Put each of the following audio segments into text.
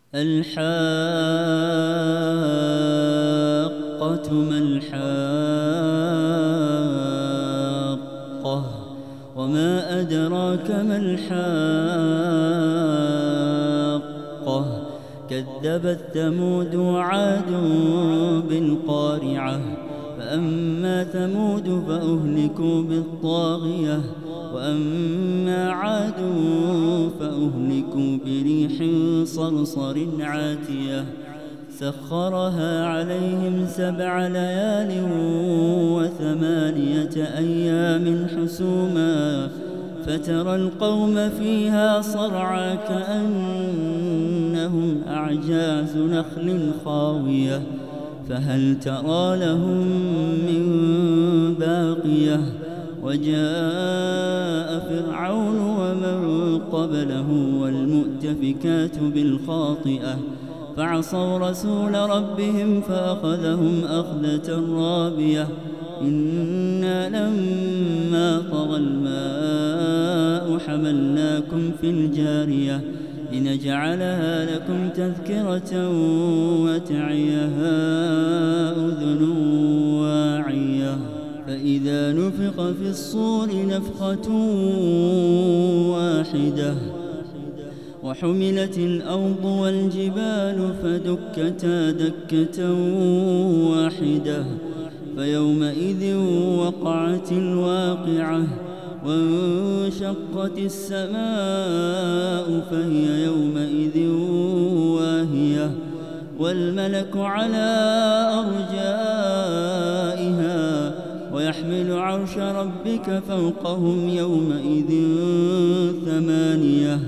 الحاقة ما الحاقة وما أدراك ما الحاقة كذبت ثمود وعاد بالقارعة فأما ثمود فأهلكوا بالطاغية وأما عاد فأهلكوا بريح صرصر عاتية سخرها عليهم 7 ليال و8 أيام حسوما فترى القوم فيها صرعى كأنهم أعجاز نخل خاوية فهل ترى لهم من باقية وجاء فرعون ومن قبله والمؤتفكات بالخاطئة فعصوا رسول ربهم فأخذهم أخذة رابية إنا لما طغى الماء حملناكم في الجارية لنجعلها لكم تذكرة وتعيها أذن واعية فإذا نفخ في الصور نفخة واحدة وحملت الأرض والجبال فدكتا دكة واحدة فيومئذ وقعت الواقعة وانشقت السماء فهي يومئذ واهية والملك على أرجائها ويحمل عرش ربك فوقهم يومئذ 8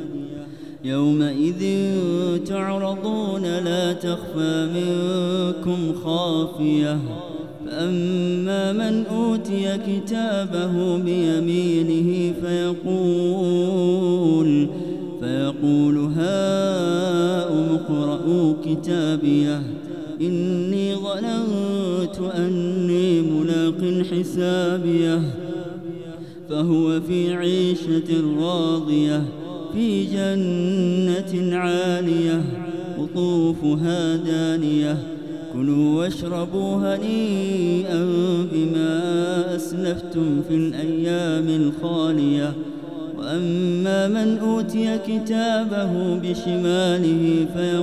يومئذ تعرضون لا تخفى منكم خافية فأما من أوتي كتابه بيمينه فيقول هاؤم اقرءوا كتابيه إني ظننت أني ملاق حسابيه فهو في عيشة راضية في جنة عالية قطوفها دانية كلوا واشربوا هنيئا بما أسلفتم في الأيام الخالية وأما من أوتي كتابه بشماله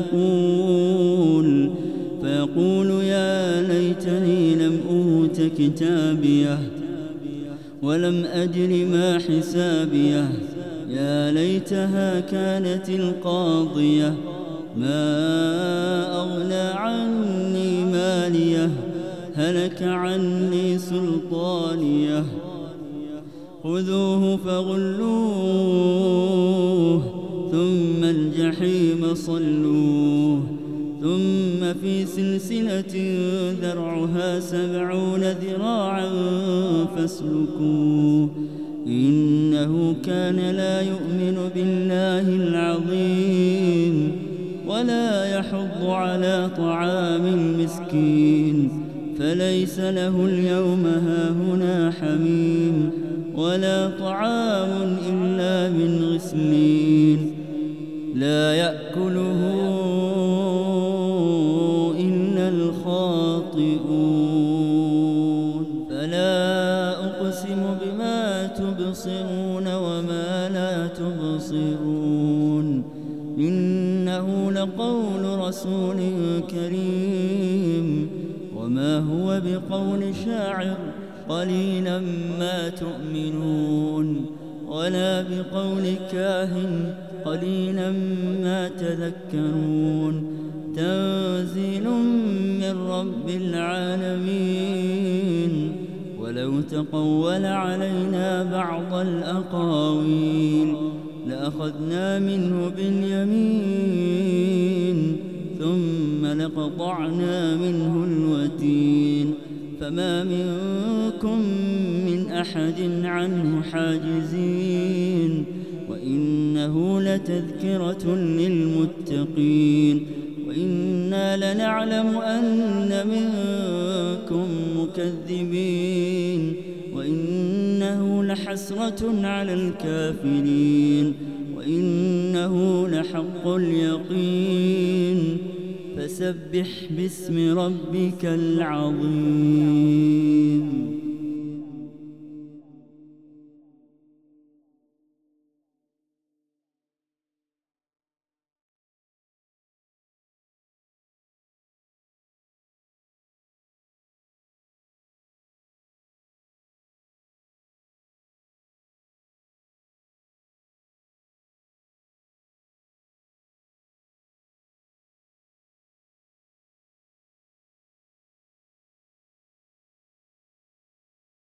فيقول يا ليتني لم أوت كتابيه ولم أدر ما حسابيه يا ليتها كانت القاضية ما أغنى عني ماليه هلك عني سلطانيه خذوه فغلوه ثم الجحيم صلوه ثم في سلسلة ذرعها 70 ذراعا فاسلكوه إنه كان لا يؤمن بالله العظيم ولا يحض على طعام المسكين فليس له اليوم هاهنا حميم ولا طعام إلا من غسلين لا يأكله إلا الخاطئون فلا أقسم بما تبصرون وما لا تبصرون إنه لقول رسول كريم وما هو بقول شاعر قليلا ما تؤمنون ولا بقول كاهن قليلا ما تذكرون تنزيل من رب العالمين ولو تقول علينا بعض الأقاويل لأخذنا منه باليمين ثم لقطعنا منه الوتين فما منكم من أحد عنه حاجزين وإنه لتذكرة للمتقين وإنا لنعلم أن منكم مكذبين وإنه لحسرة على الكافرين وإنه لحق اليقين فسبح باسم ربك العظيم